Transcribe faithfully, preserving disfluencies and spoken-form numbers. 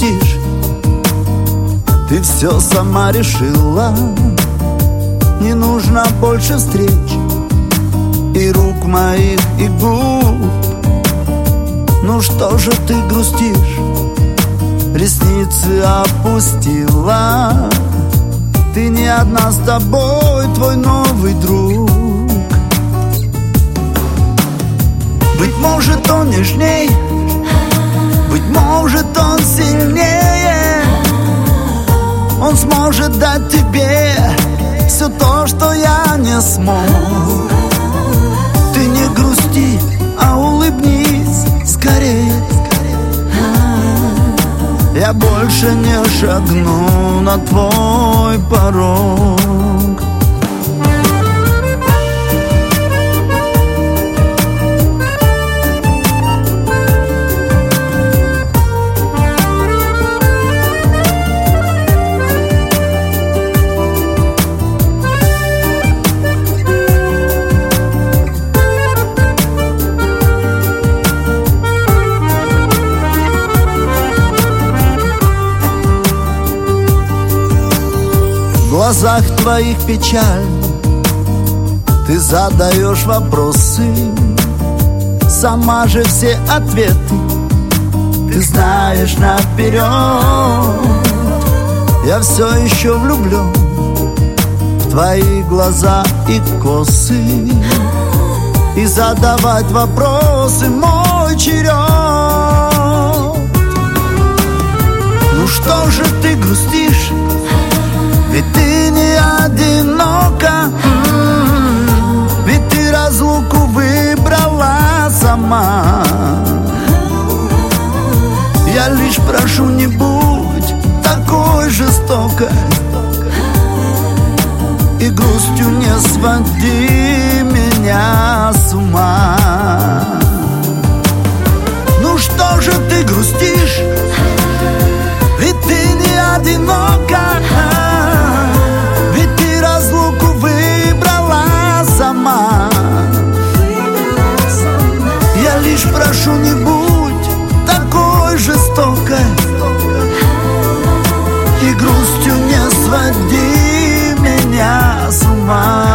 грустишь. Ты все сама решила, не нужно больше встреч и рук моих, и губ. Ну что же ты грустишь, ресницы опустила? Ты не одна, с тобой твой новый друг. Быть может, он нежней, быть может, он сильнее. Он сможет дать тебе все то, что я не смог. Ты не грусти, а улыбнись скорее. Я больше не шагну на твой порог. В глазах твоих печаль, ты задаешь вопросы, сама же все ответы ты знаешь наперед. Я все еще влюблен в твои глаза и косы, и задавать вопросы мой черед. Ну что же ты грустишь, ведь ты не одинока, ведь ты разлуку выбрала сама. Я лишь прошу, не будь такой жестокой, и грустью не своди меня с ума. Ну что же ты грустишь, ведь ты не одинока, ведь ты разлуку выбрала сама. Я лишь прошу, не будь такой жестокой, и грустью не своди меня с ума.